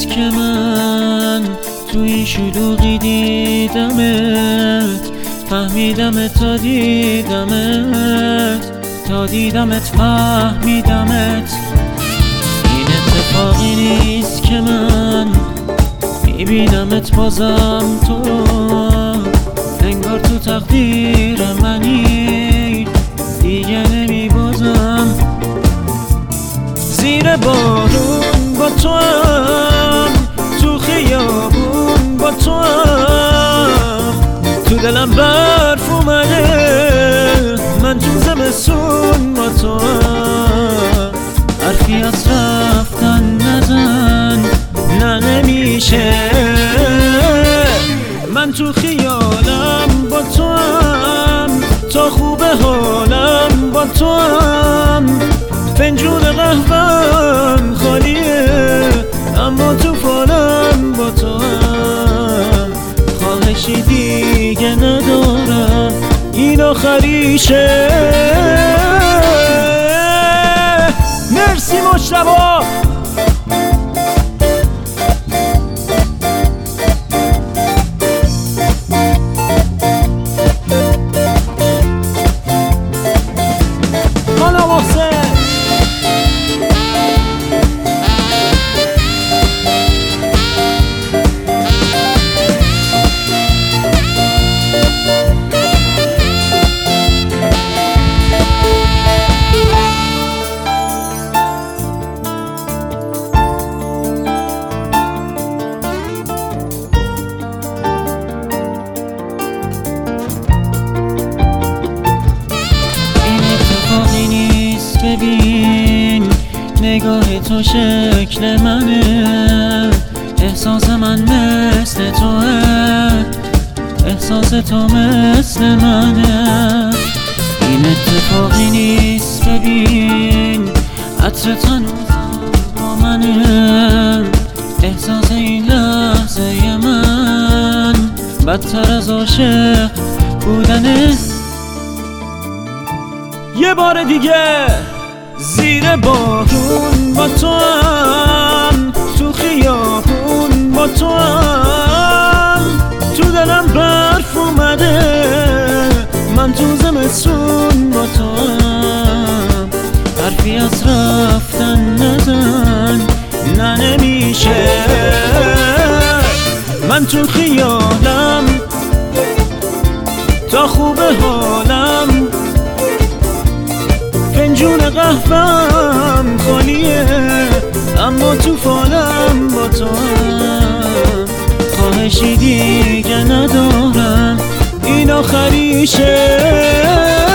نیست که من تو این شلوغی دیدمت، فهمیدمت تا دیدمت فهمیدمت. این اتفاقی نیست که من میبینمت بازم تو رو، انگار تو تقدیر منی دیگه نمیبازم. زیر بارون با تو هم، تو خیابون با تو هم، تو دلم برف اومده من تو زمستون با تو هم. حرفی از رفتن نزن، نه نمیشه. من تو خیالم با تو هم، تا خوب حالم با تو هم. فنجون قهوه‌ام خالیه اما تو فالم با تو هم. خواهشی دیگه ندارم، این آخریشه. مرسی مجتبی. ببین نگاه تو شکل منه، احساس من مثل توه، احساس تو مثل منه. این اتفاقی نیست ببین عطرت هنوزم با منه، احساس این لحظه من بدتر از عاشق بودنه. یه بار دیگه زیر بارون با تو هم، تو خیابون با تو هم، تو دلم برف اومده من تو زمستون با تو هم. حرفی از رفتن نزن، نه نمیشه. من تو خیالم تا خوب حالم، فنجون قهوه‌ام خالیه اما تو فالم با تو هم. خواهشی دیگه ندارم، این آخریشه.